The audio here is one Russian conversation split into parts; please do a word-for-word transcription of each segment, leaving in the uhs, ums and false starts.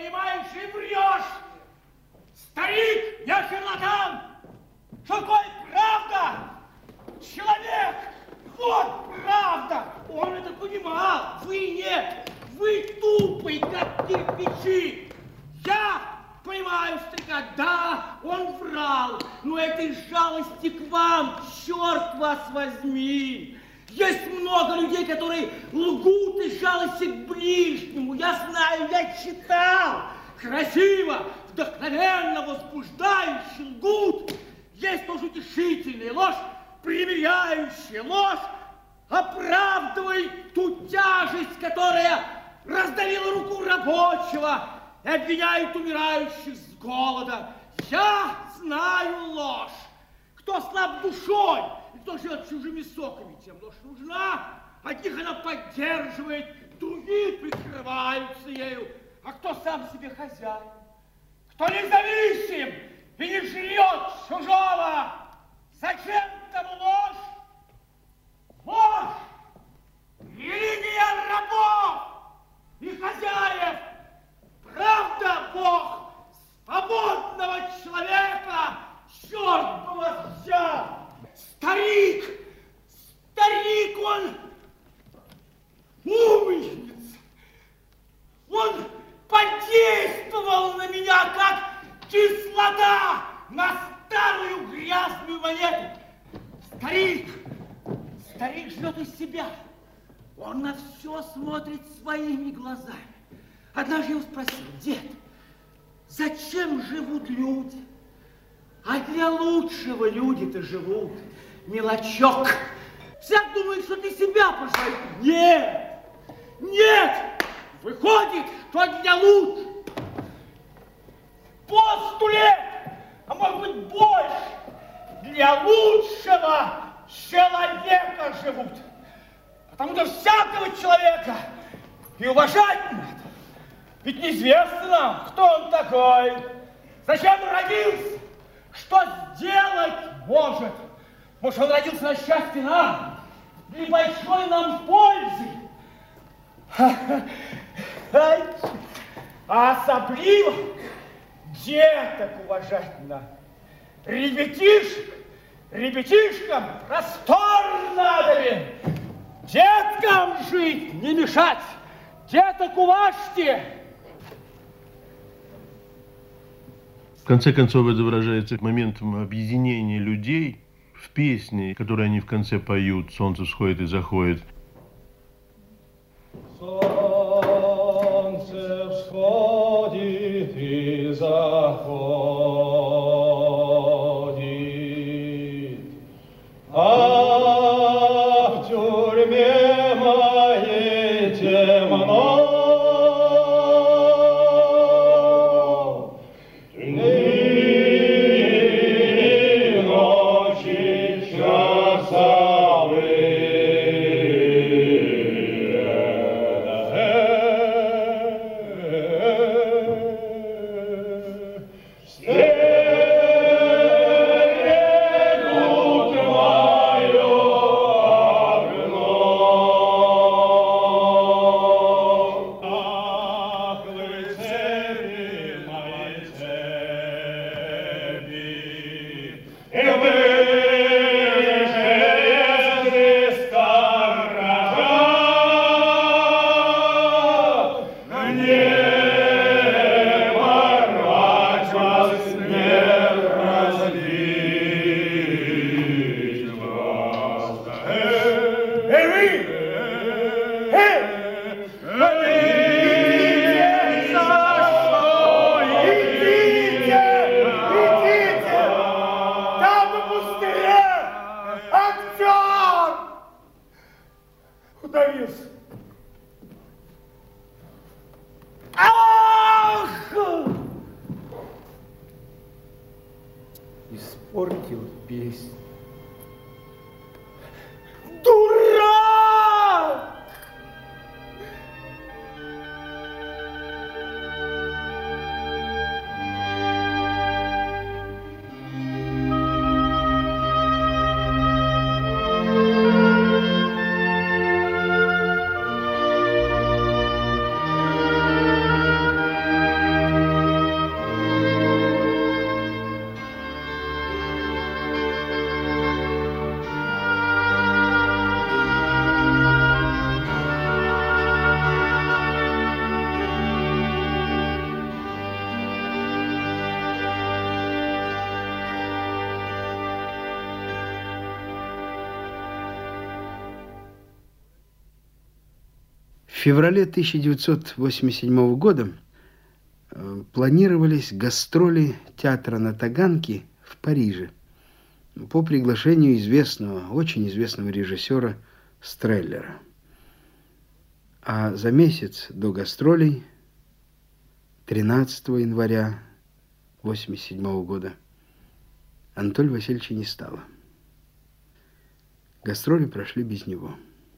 понимаешь, и врешь. Старик, я шарлатан. Что такое правда? Человек, вот правда. Он это понимал, вы нет. Вы тупый, как кирпичи. Я понимаю, старика, да, он врал, но это из жалости к вам, черт вас возьми. Есть много людей, которые лгут из жалости к ближнему. Я знаю, я читал. Красиво, вдохновенно, возбуждающе лгут. Есть ложь утешительная, ложь примиряющая, ложь оправдывает ту тяжесть, которая раздавила руку рабочего и обвиняет умирающих с голода. Я знаю ложь. Кто слаб душой и кто живет чужими соками, тем ложь нужна. Одних она поддерживает, другие прикрываются ею. А кто сам себе хозяин, кто независим и не жрет чужого, зачем тому ложь? Ложь! Религия рабов и хозяев! Правда, Бог свободного человека! Черт бы вас взял! Старик! Старик, он умница! Он подействовал на меня, как кислота на старую грязную монету. Старик! Старик живет из себя. Он на все смотрит своими глазами. Однажды я его спросил: дед, зачем живут люди? А для лучшего люди-то живут, мелочок. Всяк думает, что для себя поживает. Нет, нет, выходит, что для лучшего. По сто лет, а может быть больше, для лучшего человека живут. Потому что всякого человека и уважать надо. Ведь неизвестно нам, кто он такой, зачем он родился, что сделать может. Может, он родился на счастье нам, для большой нам пользы. А особливо деток уважать надо. Ребятишек, ребятишкам простор надобен. Деткам жить не мешать. Деток уважьте. В конце концов, это выражается моментом объединения людей в песне, которую они в конце поют «Солнце всходит и заходит». Солнце всходит и заходит, а в тюрьме моей темно. Испортил песню. феврале тысяча девятьсот восемьдесят седьмого года планировались гастроли театра на Таганке в Париже по приглашению известного, очень известного режиссера Стреллера. А за месяц до гастролей, тринадцатого января восемьдесят седьмого года, Анатолия Васильевича не стало. Гастроли прошли без него.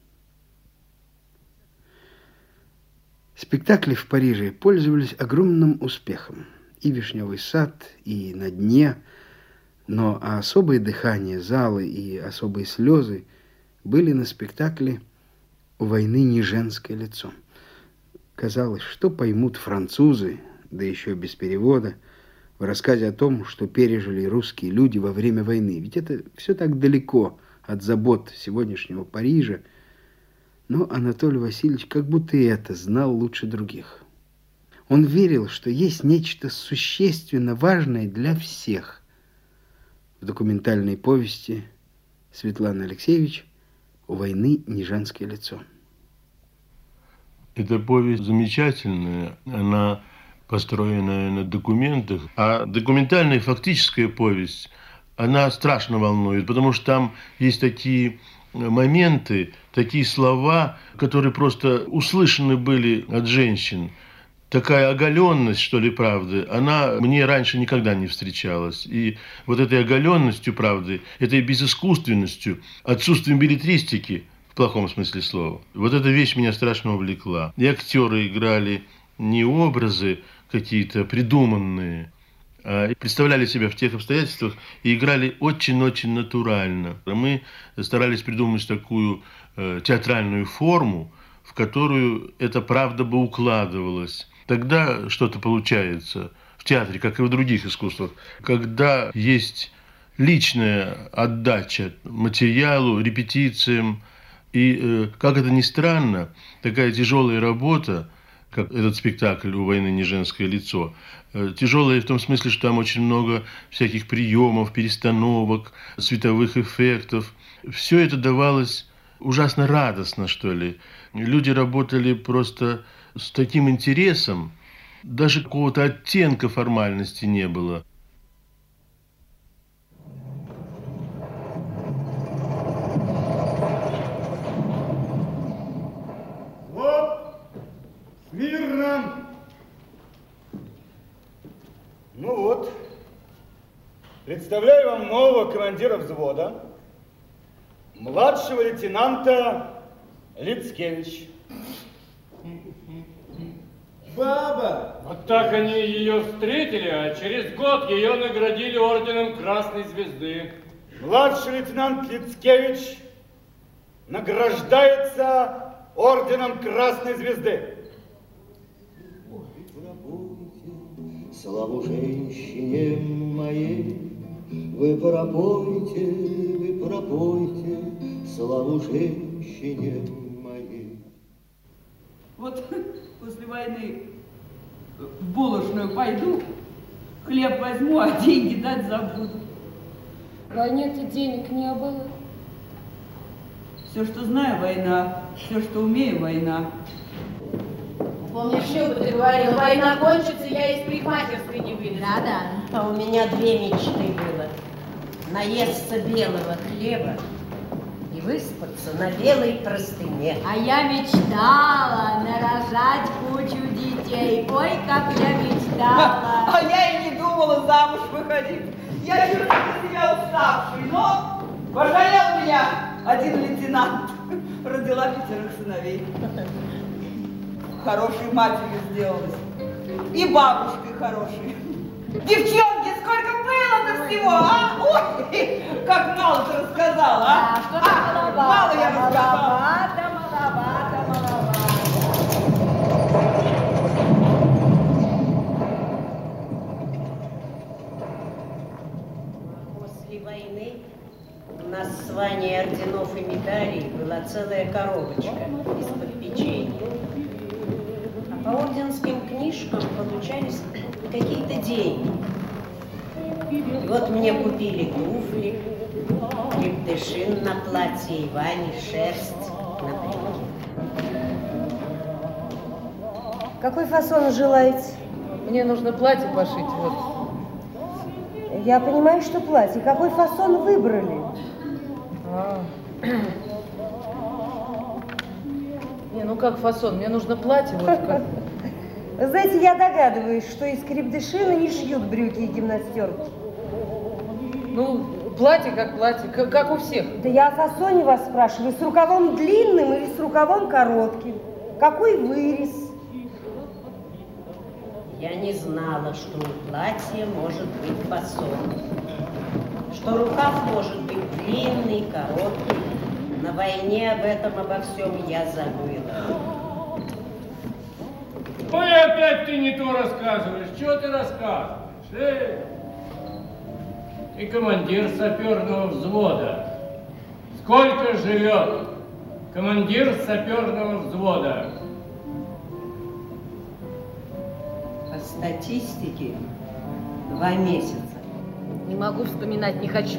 Спектакли в Париже пользовались огромным успехом. И «Вишневый сад», и «На дне». Но особое дыхание залы и особые слезы были на спектакле «У войны не женское лицо». Казалось, что поймут французы, да еще без перевода, в рассказе о том, что пережили русские люди во время войны. Ведь это все так далеко от забот сегодняшнего Парижа. Но Анатолий Васильевич как будто и это знал лучше других. Он верил, что есть нечто существенно важное для всех. В документальной повести Светланы Алексеевич «У войны не женское лицо». Эта повесть замечательная, она построенная на документах, а документальная фактическая повесть, она страшно волнует, потому что там есть такие моменты, такие слова, которые просто услышаны были от женщин. Такая оголенность, что ли, правды, она мне раньше никогда не встречалась. И вот этой оголенностью правды, этой безыскусственностью, отсутствием беллетристики, в плохом смысле слова, вот эта вещь меня страшно увлекла. И актеры играли не образы какие-то придуманные, а представляли себя в тех обстоятельствах и играли очень-очень натурально. Мы старались придумать такую э, театральную форму, в которую эта правда бы укладывалась. Тогда что-то получается в театре, как и в других искусствах, когда есть личная отдача материалу, репетициям. И, э, как это ни странно, такая тяжелая работа, как этот спектакль «У войны не женское лицо», э, тяжелая в том смысле, что там очень много всяких приемов, перестановок, световых эффектов. Все это давалось ужасно радостно, что ли. Люди работали просто с таким интересом, даже какого-то оттенка формальности не было. Вот, смирно. Ну вот, представляю вам нового командира взвода, младшего лейтенанта Лицкевич. Баба! Вот так они ее встретили, а через год ее наградили орденом Красной Звезды. Младший лейтенант Лицкевич награждается орденом Красной Звезды. Славу женщине моей, вы пропойте, вы пропойте, славу женщине моей. Вот после войны в булочную пойду, хлеб возьму, а деньги дать забуду. В войне-то денег не было. Все, что знаю, война. Все, что умею, война. Помнишь, что бы ты говорил, война кончится, я из парикмахерской не выйду. Да-да, а у меня две мечты было. Наесться белого хлеба и выспаться на белой простыне. А я мечтала нарожать кучу детей. Ой, как я мечтала. А я и не думала замуж выходить. Я чувствую себя уставшей, но пожалел меня один лейтенант. Родила пятерых сыновей. Хорошей матерью сделалась. И бабушкой хорошей. Девчонки, сколько было-то всего, а? Ой, как мало ты рассказала, а? А, что-то а, маловато, мало я рассказала. Маловато, маловато, маловато. После войны у нас с Ваней орденов и медалей была целая коробочка из-под печенья. По орденским книжкам получались какие-то деньги. И вот мне купили туфли, крепдышин на платье и Ване шерсть на брюки. Какой фасон желаете? Мне нужно платье пошить, вот. Я понимаю, что платье. Какой фасон выбрали? А. Не, ну как фасон? Мне нужно платье, вот как. Вы знаете, я догадываюсь, что из крепдышина не шьют брюки и гимнастерки. Ну, платье как платье, как, как у всех. Да я о фасоне вас спрашиваю, с рукавом длинным или с рукавом коротким? Какой вырез? Я не знала, что у платья может быть фасон. Что рукав может быть длинный, короткий. На войне об этом, обо всем я забыла. Ой, опять ты не то рассказываешь. Чего ты рассказываешь? Эй? Ты командир саперного взвода. Сколько живет командир саперного взвода? По статистике два месяца. Не могу вспоминать, не хочу.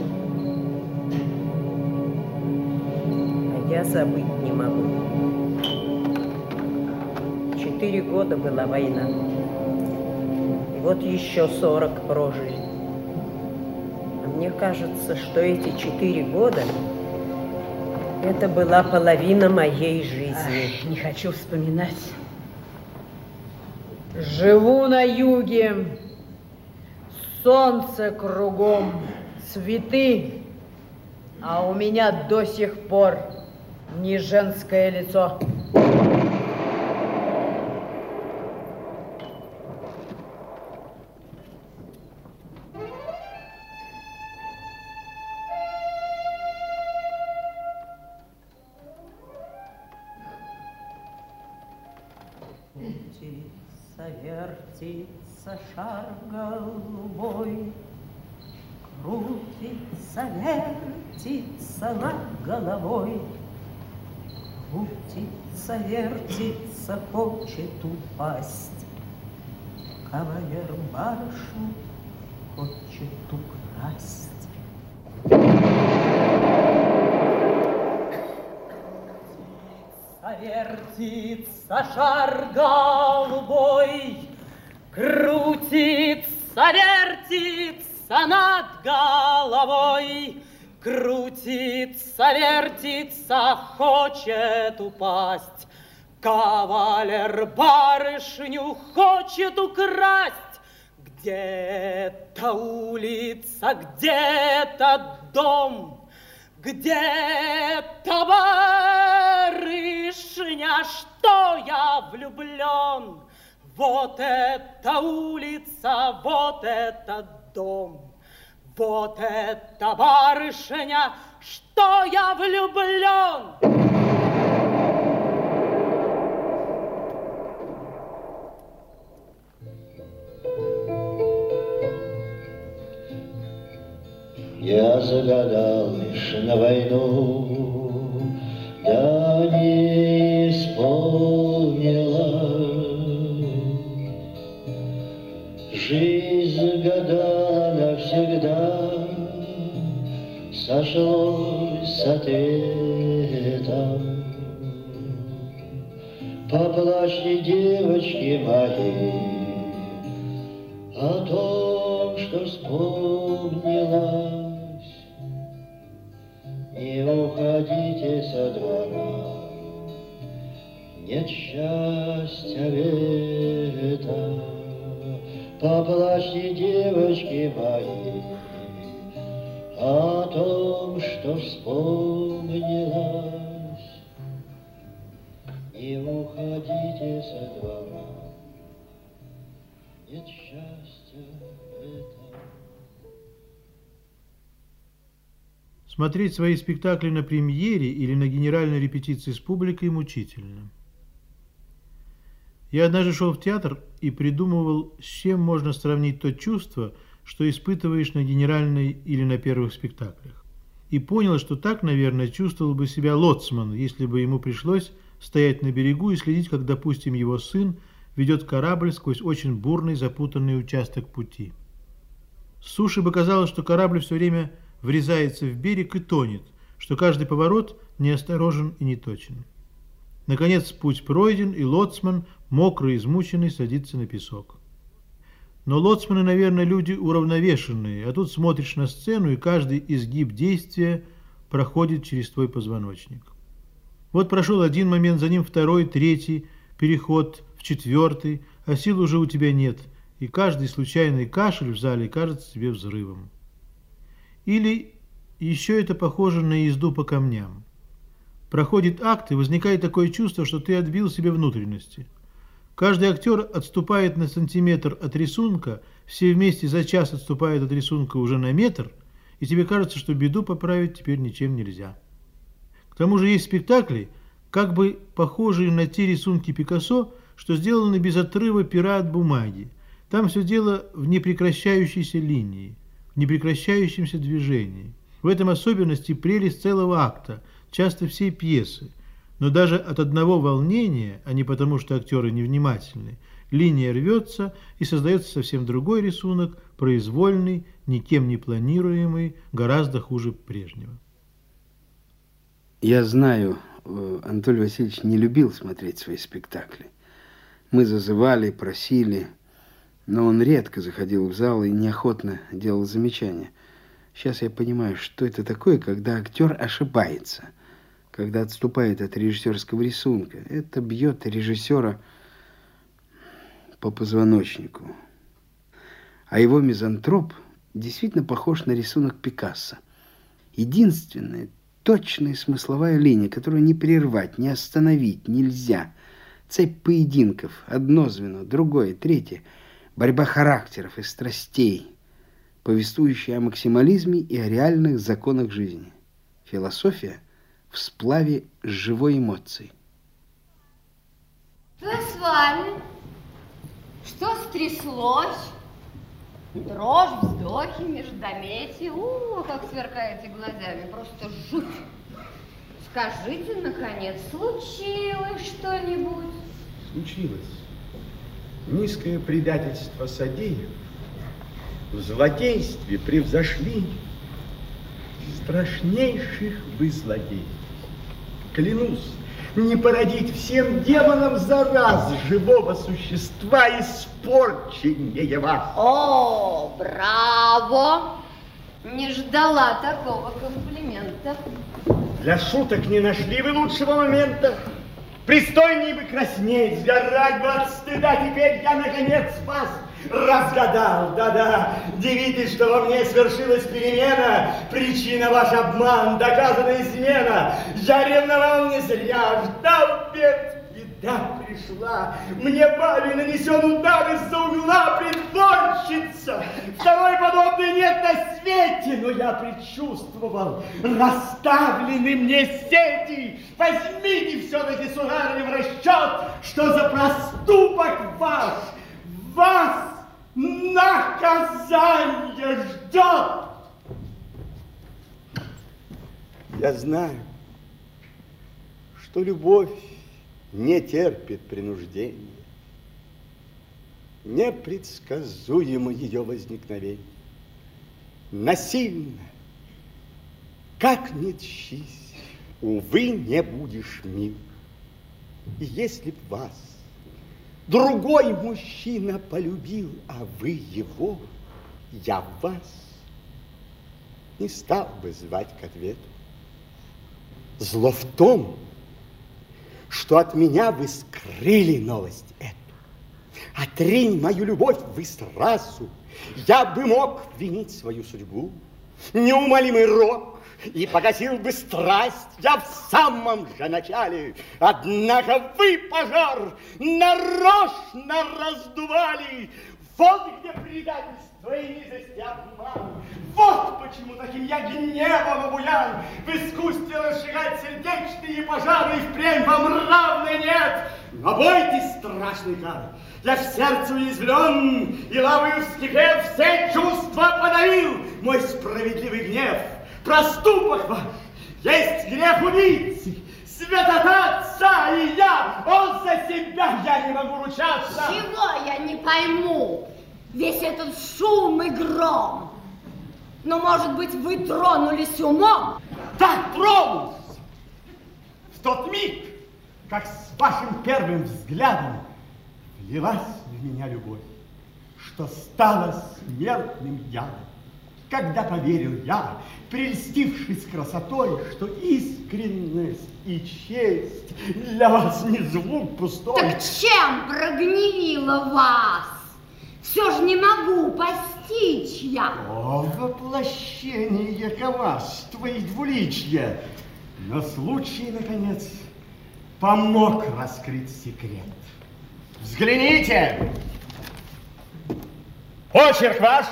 А я забыть не могу. Четыре года была война. И вот еще сорок прожили. А мне кажется, что эти четыре года это была половина моей жизни. Ах, не хочу вспоминать. Живу на юге, солнце кругом, цветы, а у меня до сих пор не женское лицо. Вертится шар голубой, крутится, вертится над головой, крутится, вертится, хочет упасть. Кавалер барышню хочет украсть. Вертится шар голубой, крутится, вертится над головой, крутится, вертится, хочет упасть. Кавалер барышню хочет украсть. Где-то улица, где-то дом, где-то барышня, что я влюблен. Вот эта улица, вот этот дом, вот эта барышня, что я влюблен. Я загадал лишь на войну, да не исполнила. Жизнь загадала навсегда, сошлось с ответом. Поплачьте, девочки мои, о том, что вспомнилось. Не уходите со двора, нет счастья в этом. Поплачьте, девочки мои, о том, что вспомнилось. Не уходите со двора, нет счастья в этом. Смотреть свои спектакли на премьере или на генеральной репетиции с публикой мучительно. Я однажды шел в театр и придумывал, с чем можно сравнить то чувство, что испытываешь на генеральной или на первых спектаклях. И понял, что так, наверное, чувствовал бы себя лоцман, если бы ему пришлось стоять на берегу и следить, как, допустим, его сын ведет корабль сквозь очень бурный запутанный участок пути. С суши бы казалось, что корабль все время врезается в берег и тонет, что каждый поворот неосторожен и неточен. Наконец путь пройден, и лоцман, мокрый и измученный, садится на песок. Но лоцманы, наверное, люди уравновешенные, а тут смотришь на сцену, и каждый изгиб действия проходит через твой позвоночник. Вот прошел один момент, за ним второй, третий, переход в четвертый, а сил уже у тебя нет, и каждый случайный кашель в зале кажется тебе взрывом. Или еще это похоже на езду по камням. Проходит акт, и возникает такое чувство, что ты отбил себе внутренности. Каждый актер отступает на сантиметр от рисунка, все вместе за час отступают от рисунка уже на метр, и тебе кажется, что беду поправить теперь ничем нельзя. К тому же есть спектакли, как бы похожие на те рисунки Пикассо, что сделаны без отрыва пера от бумаги. Там все дело в непрекращающейся линии, в непрекращающемся движении. В этом особенность и прелесть целого акта, часто всей пьесы. Но даже от одного волнения, а не потому, что актеры невнимательны, линия рвется и создается совсем другой рисунок, произвольный, никем не планируемый, гораздо хуже прежнего. Я знаю, Анатолий Васильевич не любил смотреть свои спектакли. Мы зазывали, просили, но он редко заходил в зал и неохотно делал замечания. Сейчас я понимаю, что это такое, когда актер ошибается, когда отступает от режиссерского рисунка. Это бьет режиссера по позвоночнику. А его мизантроп действительно похож на рисунок Пикассо. Единственная точная смысловая линия, которую не прервать, не остановить нельзя. Цепь поединков, одно звено, другое, третье. Борьба характеров и страстей, повествующая о максимализме и о реальных законах жизни. Философия в сплаве живой эмоции. Что с вами? Что стряслось? Дрожь, вздохи, междометия. У, как сверкаете глазами, просто жуть. Скажите, наконец, случилось что-нибудь? Случилось. Низкое предательство содеяв, в злодействе превзошли страшнейших вы злодеев. Клянусь, не породить всем демонам за раз живого существа испорченнее вас. О, браво! Не ждала такого комплимента. Для шуток не нашли вы лучшего момента. Пристойнее бы краснеть, сгорать бы от стыда. Теперь я, наконец, вас разгадал. Да-да, дивитесь, что во мне свершилась перемена. Причина ваш обман, доказана измена. Я ревновал не зря, ждал бед. Беда пришла. Мне бабе нанесен удар из-за угла притворщица. Второй подобной нет на свете, но я предчувствовал расставлены мне сети. Возьмите все-таки, сударыня, в расчет, что за проступок ваш вас наказание ждет. Я знаю, что любовь не терпит принуждения. Непредсказуемо ее возникновение. Насильно, как ни тщись, увы, не будешь мил. И если б вас другой мужчина полюбил, а вы его, я вас не стал бы звать к ответу. Зло в том, что от меня вы скрыли новость эту. Отринь мою любовь вы сразу, я бы мог винить свою судьбу. Неумолимый рок, и погасил бы страсть я в самом же начале. Однако вы пожар нарочно раздували. Вот где предательство и низость и обман. Вот почему таким я гневом обуян. В искусстве разжигать сердечные пожары, и впрямь вам равной нет. Но бойтесь страшной кары. Я в сердце уязвлен, и лавою вскипев все чувства подавил. Мой справедливый гнев, проступок ваш, есть грех убийцы, святота отца, и я, он за себя, я не могу ручаться. Чего я не пойму? Весь этот шум и гром. Но, может быть, вы тронулись умом? Так, тронулся. В тот миг, как с вашим первым взглядом влилась в меня любовь, что стала смертным ядом. Когда поверил я, прельстившись красотой, что искренность и честь для вас не звук пустой. Так чем прогневила вас? Все же не могу постичь я. О, воплощение коварства и двуличья! Но случай, наконец, помог раскрыть секрет. Взгляните! Почерк ваш!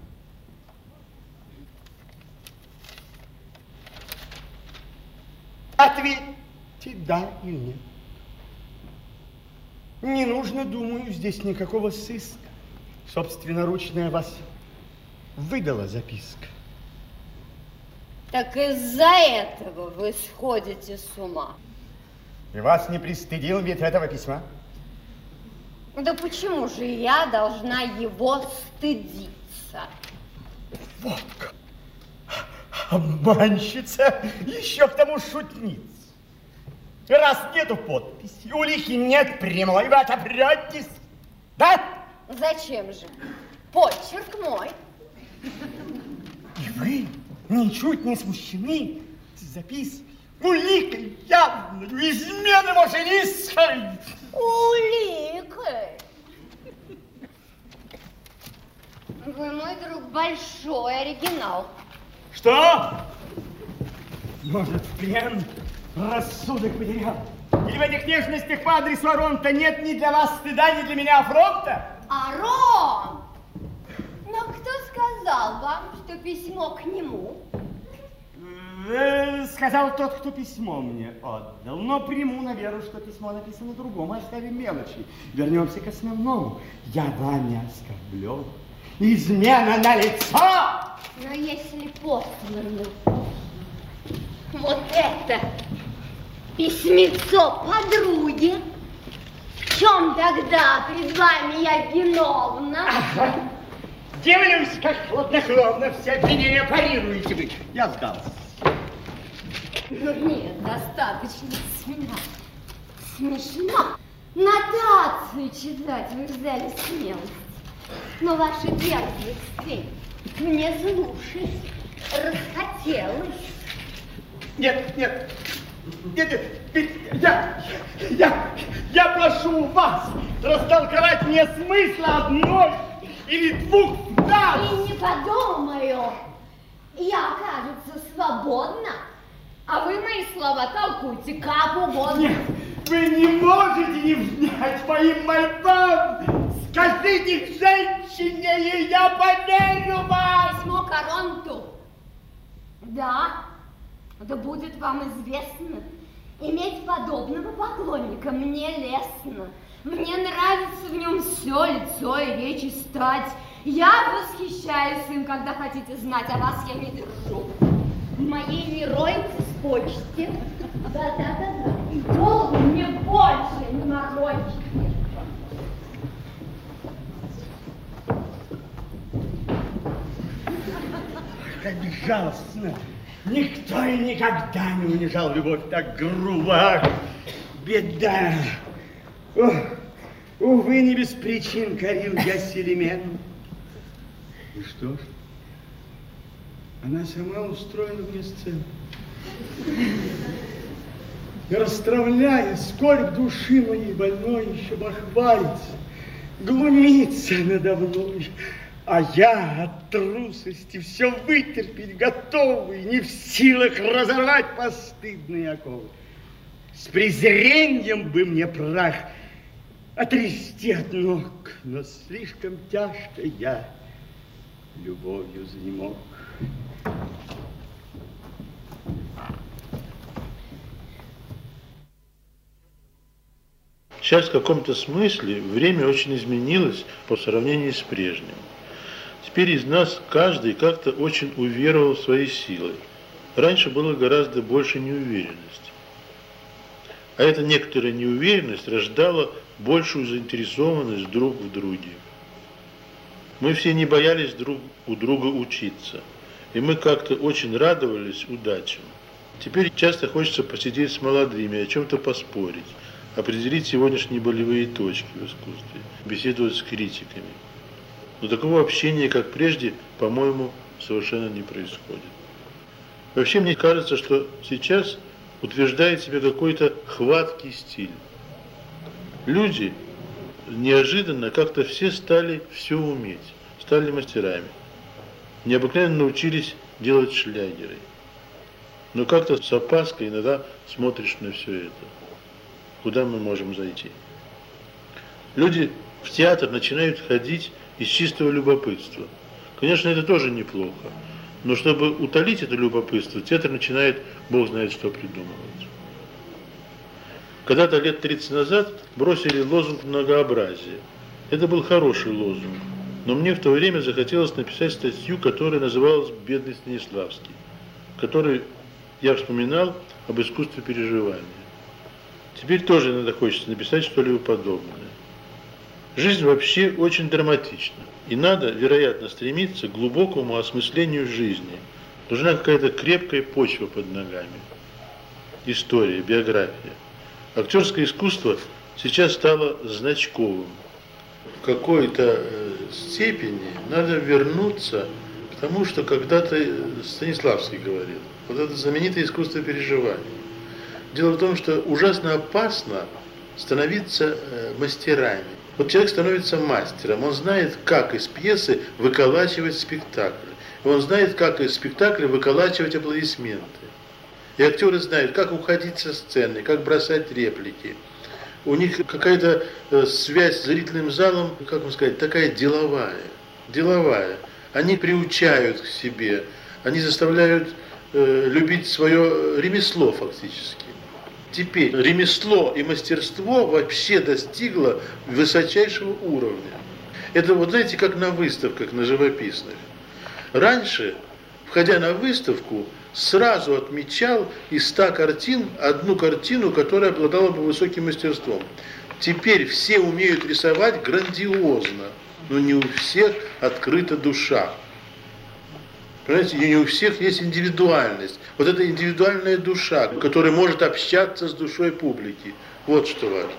Ответьте, да или нет. Не нужно, думаю, здесь никакого сыска. Собственноручная вас выдала записка. Так из-за этого вы сходите с ума. И вас не пристыдил вид этого письма? Да почему же я должна его стыдиться? Вот как! Обманщица, еще к тому шутница. Раз нету подписи, улики нет прямой, вы отопретесь, да? Зачем же? Почерк мой. И вы ничуть не смущены запиской, уликой явной, измены мошеннистской. Уликой? Вы, мой друг, большой оригинал. Что? Может, в плен рассудок потерял? Или в этих нежностях по адресу Аронта нет ни для вас стыда, ни для меня афронта? Арон! Но кто сказал вам, что письмо к нему? Э, сказал тот, кто письмо мне отдал. Но приму на веру, что письмо написано другому. Оставим мелочи. Вернемся к основному. Я вами оскорблен. Измена на лицо! Но если послано вот это письмецо подруги, в чем тогда пред вами я виновна? Ага. Дивлюсь, как хладнокровно все обвинения парируете вы. Я сдался. Ну нет, достаточно смешно. Смешно. Нотации читать вы взяли смелость. Но ваши дерзости мне слушать расхотелось. Нет, нет, нет, нет, я, я, я прошу вас растолковать мне смысл одной или двух фраз. И не подумаю. Я, кажется, свободна, а вы мои слова толкуйте как угодно. Нет, вы не можете не внять моим мольбам. Скажите к женщине, и я поверю вам. Письмо Коронту. Да, да будет вам известно. Иметь подобного поклонника мне лестно. Мне нравится в нем все лицо и речь и стать. Я восхищаюсь им, когда хотите знать, а вас я не держу. В моей не ройте с почте. Да-да-да-да. И голову мне больше не морочите. Как безжалостно. Никто и никогда не унижал любовь так грубо. Беда. О, увы, не без причин корил я Селимену. И что ж? Она сама устроила мне сцену. И расстравляя скорбь души моей больной, еще бахвалится, глумится надо мной. А я от трусости все вытерпеть готовый, не в силах разорвать постыдные оковы. С презрением бы мне прах отрясти от ног, но слишком тяжко я любовью занемог. Сейчас в каком-то смысле время очень изменилось по сравнению с прежним. Теперь из нас каждый как-то очень уверовал в свои силы. Раньше было гораздо больше неуверенности. А эта некоторая неуверенность рождала большую заинтересованность друг в друге. Мы все не боялись друг у друга учиться, и мы как-то очень радовались удачам. Теперь часто хочется посидеть с молодыми, о чем-то поспорить, определить сегодняшние болевые точки в искусстве, беседовать с критиками. Но такого общения, как прежде, по-моему, совершенно не происходит. Вообще, мне кажется, что сейчас утверждает себя какой-то хваткий стиль. Люди неожиданно как-то все стали все уметь, стали мастерами. Необыкновенно научились делать шлягеры. Но как-то с опаской иногда смотришь на все это. Куда мы можем зайти? Люди в театр начинают ходить из чистого любопытства. Конечно, это тоже неплохо. Но чтобы утолить это любопытство, театр начинает, бог знает, что придумывать. Когда-то лет тридцать назад бросили лозунг многообразия. Это был хороший лозунг. Но мне в то время захотелось написать статью, которая называлась «Бедный Станиславский», который я вспоминал об искусстве переживания. Теперь тоже иногда хочется написать что-либо подобное. Жизнь вообще очень драматична. И надо, вероятно, стремиться к глубокому осмыслению жизни. Нужна какая-то крепкая почва под ногами. История, биография. Актерское искусство сейчас стало значковым. В какой-то степени надо вернуться к тому, что когда-то Станиславский говорил. Вот это знаменитое искусство переживания. Дело в том, что ужасно опасно становиться мастерами. Вот человек становится мастером, он знает, как из пьесы выколачивать спектакль. Он знает, как из спектакля выколачивать аплодисменты. И актеры знают, как уходить со сцены, как бросать реплики. У них какая-то связь с зрительным залом, как вам сказать, такая деловая. Деловая. Они приучают к себе, они заставляют э, любить свое ремесло фактически. Теперь ремесло и мастерство вообще достигло высочайшего уровня. Это вот знаете, как на выставках, на живописных. Раньше, входя на выставку, сразу отмечал из ста картин одну картину, которая обладала бы высоким мастерством. Теперь все умеют рисовать грандиозно, но не у всех открыта душа. Понимаете, и не у всех есть индивидуальность. Вот эта индивидуальная душа, которая может общаться с душой публики. Вот что важно.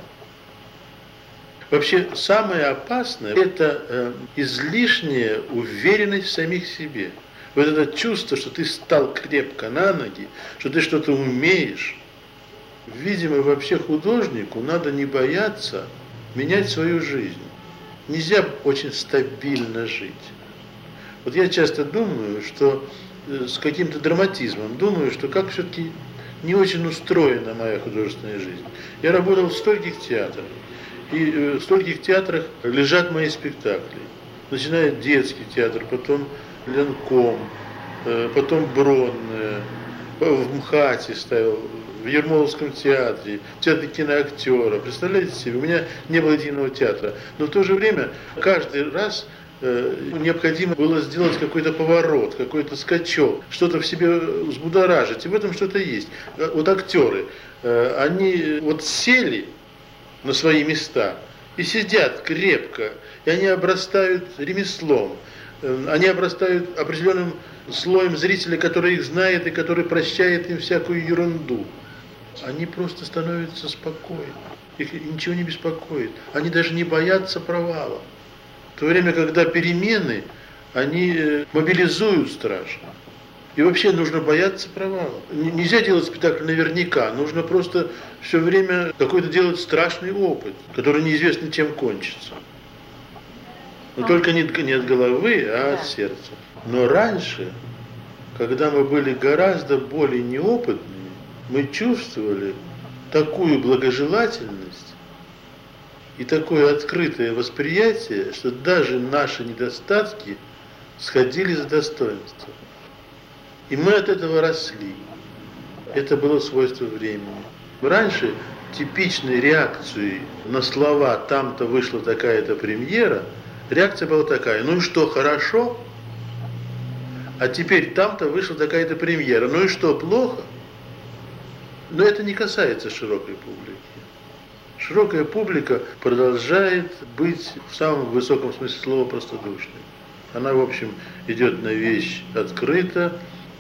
Вообще, самое опасное – это э, излишняя уверенность в самих себе. Вот это чувство, что ты стал крепко на ноги, что ты что-то умеешь. Видимо, вообще художнику надо не бояться менять свою жизнь. Нельзя очень стабильно жить. Вот я часто думаю, что с каким-то драматизмом, думаю, что как все-таки не очень устроена моя художественная жизнь. Я работал в стольких театрах, и в стольких театрах лежат мои спектакли. Начиная детский театр, потом Ленком, потом Бронная, в МХАТе ставил, в Ермоловском театре, в театре киноактера. Представляете себе, у меня не было единого театра. Но в то же время каждый раз необходимо было сделать какой-то поворот, какой-то скачок, что-то в себе взбудоражить. И в этом что-то есть. Вот актеры, они вот сели на свои места и сидят крепко, и они обрастают ремеслом, они обрастают определенным слоем зрителя, который их знает и который прощает им всякую ерунду. Они просто становятся спокойны, их ничего не беспокоит, они даже не боятся провала. В то время, когда перемены, они мобилизуют страшно. И вообще нужно бояться провала. Нельзя делать спектакль наверняка, нужно просто все время какой-то делать страшный опыт, который неизвестно чем кончится. Но только не, не от головы, а от сердца. Но раньше, когда мы были гораздо более неопытными, мы чувствовали такую благожелательность и такое открытое восприятие, что даже наши недостатки сходили за достоинство. И мы от этого росли. Это было свойство времени. Раньше типичной реакцией на слова «там-то вышла такая-то премьера», реакция была такая: ну и что, хорошо? А теперь там-то вышла такая-то премьера, ну и что, плохо? Но это не касается широкой публики. Широкая публика продолжает быть в самом высоком смысле слова простодушной. Она, в общем, идет на вещь открыто,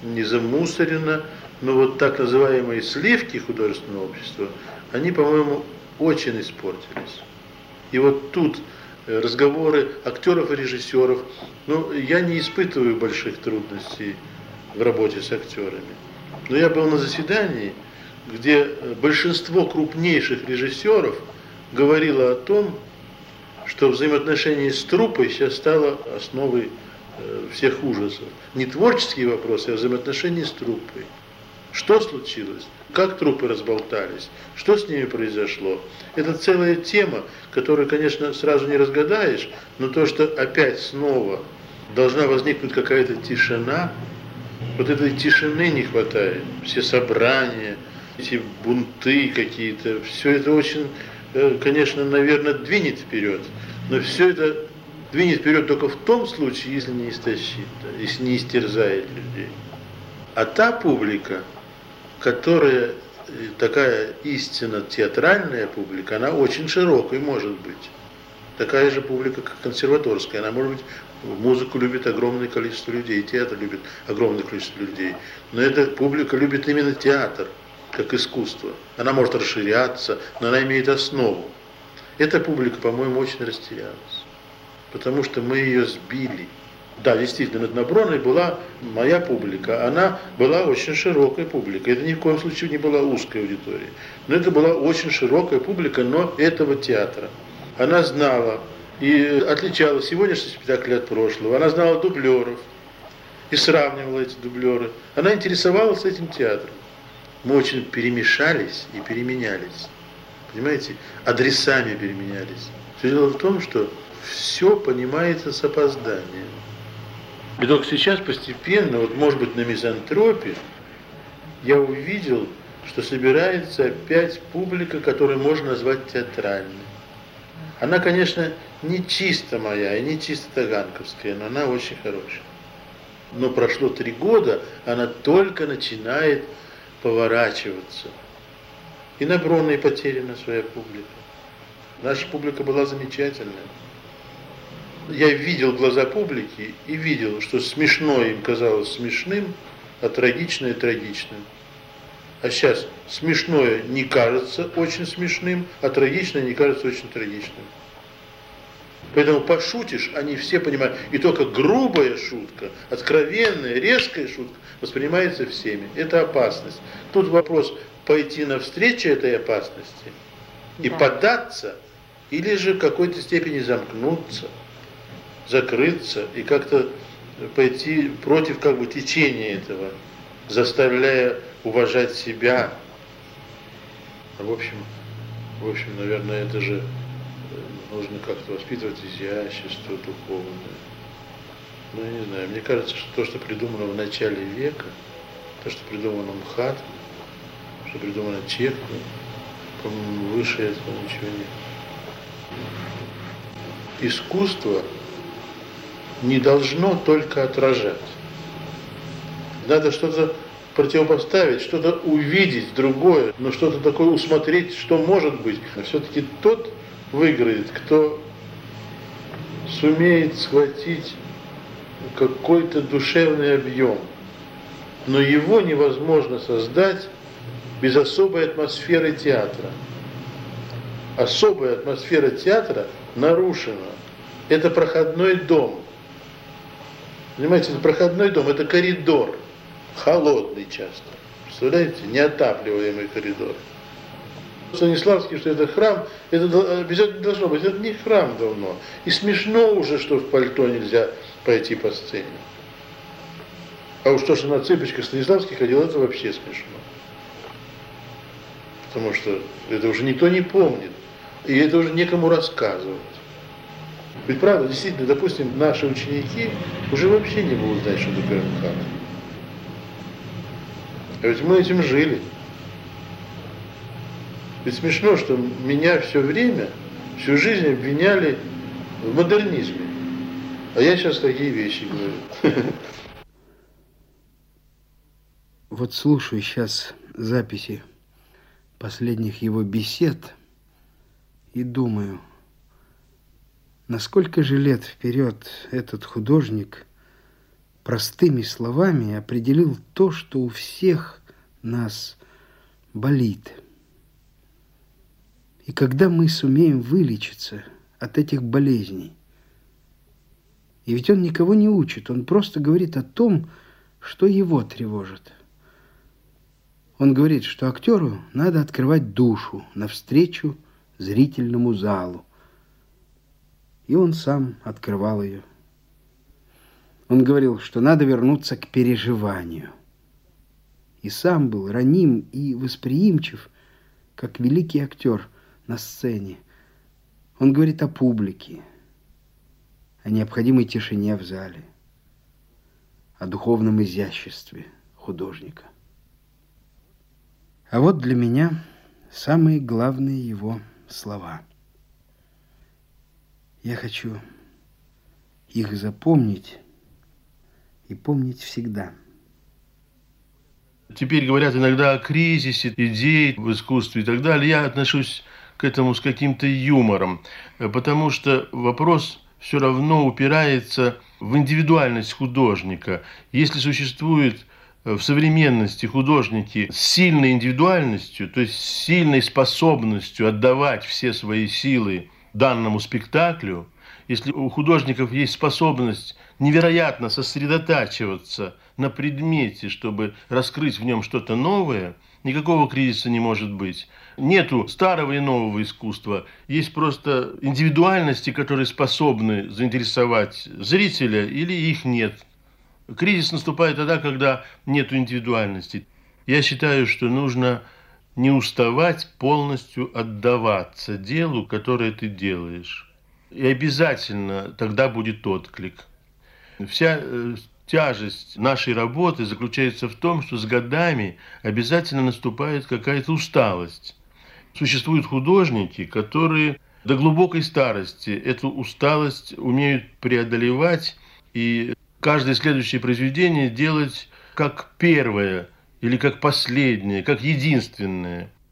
не замусорено, но вот так называемые сливки художественного общества, они, по-моему, очень испортились. И вот тут разговоры актеров и режиссеров, ну, я не испытываю больших трудностей в работе с актерами. Но я был на заседании, где большинство крупнейших режиссеров говорило о том, что взаимоотношение с труппой сейчас стало основой всех ужасов. Не творческие вопросы, а взаимоотношения с труппой. Что случилось? Как труппы разболтались? Что с ними произошло? Это целая тема, которую, конечно, сразу не разгадаешь, но то, что опять снова должна возникнуть какая-то тишина, вот этой тишины не хватает. Все собрания, эти бунты какие-то, все это очень, конечно, наверное, двинет вперед, но все это двинет вперед только в том случае, если не истощит, если не истерзает людей. А та публика, которая такая истинно театральная публика, она очень широкой может быть. Такая же публика, как консерваторская. Она, может быть, музыку любит огромное количество людей, театр любит огромное количество людей. Но эта публика любит именно театр, как искусство. Она может расширяться, но она имеет основу. Эта публика, по-моему, очень растерялась, потому что мы ее сбили. Да, действительно, над Наброной была моя публика, она была очень широкой публикой. Это ни в коем случае не была узкая аудитория. Но это была очень широкая публика, но этого театра. Она знала и отличала сегодняшний спектакль от прошлого. Она знала дублеров и сравнивала эти дублеры. Она интересовалась этим театром. Мы очень перемешались и переменялись. Понимаете? Адресами переменялись. Все дело в том, что все понимается с опозданием. И только сейчас постепенно, вот может быть на мизантропе, я увидел, что собирается опять публика, которую можно назвать театральной. Она, конечно, не чисто моя и не чисто таганковская, но она очень хорошая. Но прошло три года, она только начинает поворачиваться. И на Бронной потеряна своя публика. Наша публика была замечательная. Я видел глаза публики и видел, что смешное им казалось смешным, а трагичное трагичным. А сейчас смешное не кажется очень смешным, а трагичное не кажется очень трагичным. Поэтому пошутишь, они все понимают. И только грубая шутка, откровенная, резкая шутка воспринимается всеми. Это опасность. Тут вопрос пойти навстречу этой опасности и да. поддаться, или же в какой-то степени замкнуться, закрыться и как-то пойти против как бы течения этого, заставляя уважать себя. В общем, в общем, наверное, это же нужно как-то воспитывать изящество духовное. Ну, я не знаю, мне кажется, что то, что придумано в начале века, то, что придумано МХАТом, что придумано Чеховым, по-моему, выше этого ничего нет. Искусство не должно только отражать. Надо что-то противопоставить, что-то увидеть другое, но что-то такое усмотреть, что может быть. Но все-таки тот выиграет, кто сумеет схватить какой-то душевный объем. Но его невозможно создать без особой атмосферы театра. Особая атмосфера театра нарушена. Это проходной дом. Понимаете, это проходной дом, это коридор. Холодный часто. Представляете? Неотапливаемый коридор. Станиславский, что это храм, это обязательно должно быть. Это не храм давно. И смешно уже, что в пальто нельзя пойти по сцене. А уж то, что на цыпочках Станиславский ходил, это вообще смешно. Потому что это уже никто не помнит. И это уже некому рассказывать. Ведь правда, действительно, допустим, наши ученики уже вообще не будут знать, что такое МХАТ. А ведь мы этим жили. Ведь смешно, что меня все время, всю жизнь обвиняли в модернизме. А я сейчас такие вещи говорю. Вот слушаю сейчас записи последних его бесед и думаю, насколько же лет вперед этот художник простыми словами определил то, что у всех нас болит. И когда мы сумеем вылечиться от этих болезней, и ведь он никого не учит, он просто говорит о том, что его тревожит. Он говорит, что актеру надо открывать душу навстречу зрительному залу. И он сам открывал ее. Он говорил, что надо вернуться к переживанию. И сам был раним и восприимчив, как великий актер на сцене. Он говорит о публике, о необходимой тишине в зале, о духовном изяществе художника. А вот для меня самые главные его слова. Я хочу их запомнить и помнить всегда. Теперь говорят иногда о кризисе идей в искусстве и так далее. Я отношусь к этому с каким-то юмором, потому что вопрос все равно упирается в индивидуальность художника. Если существует в современности художники с сильной индивидуальностью, то есть с сильной способностью отдавать все свои силы данному спектаклю, если у художников есть способность невероятно сосредотачиваться на предмете, чтобы раскрыть в нем что-то новое, никакого кризиса не может быть. Нету старого и нового искусства, есть просто индивидуальности, которые способны заинтересовать зрителя, или их нет. Кризис наступает тогда, когда нету индивидуальности. Я считаю, что нужно не уставать полностью отдаваться делу, которое ты делаешь. И обязательно тогда будет отклик. Вся э, тяжесть нашей работы заключается в том, что с годами обязательно наступает какая-то усталость. Существуют художники, которые до глубокой старости эту усталость умеют преодолевать и каждое следующее произведение делать как первое или как последнее, как единственное.